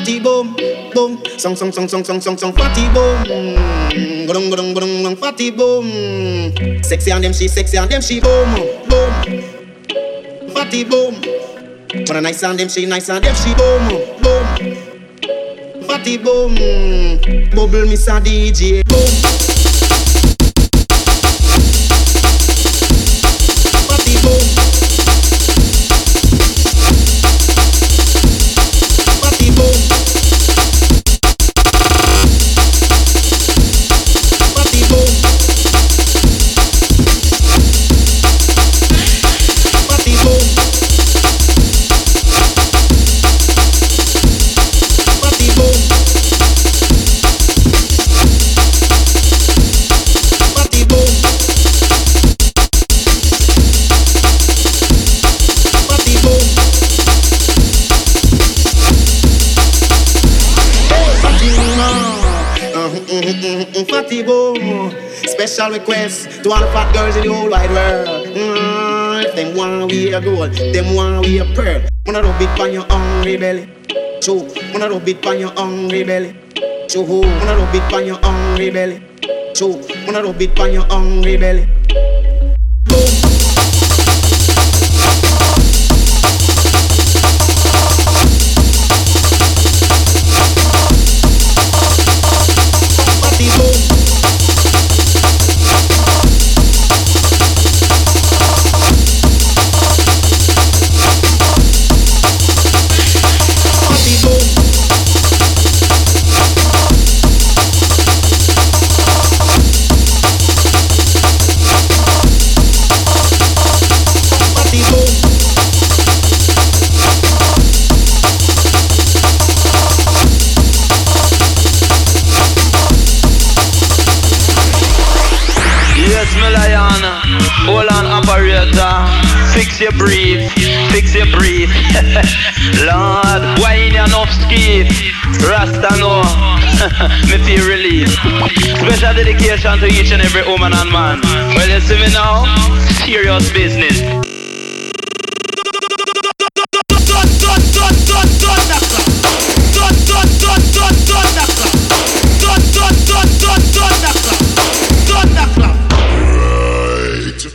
fatty boom, boom. Song, fatty boom. Gudung, gudung, gudung, fatty boom. Sexy and them she, boom, boom. Fatty boom. But a nice and them she, boom, boom. Fatty boom. Bubble miss a DJ, boom. Fatty boom. Fatty boom. Fatty boom. Fatty boom. Fatty boom. Fatty boom. Fatty boom. Fatty boom. Special request to all the fat girls in the whole wide world. If them want we a gold, them want we a pearl. Wanna rub it on your hungry belly. Show, wanna rub it on your hungry belly. Show, wanna rub it on your hungry belly. Show, wanna rub it on your hungry belly. Boom. Fatty boom. Fatty boom. Fatty boom. Yes, me lion. Hold on, operator. Fix your brief. Lord, why ain't you enough skiff? Rasta no. Me feel relief. Special dedication to each and every woman and man. Well, you see me now? Serious business.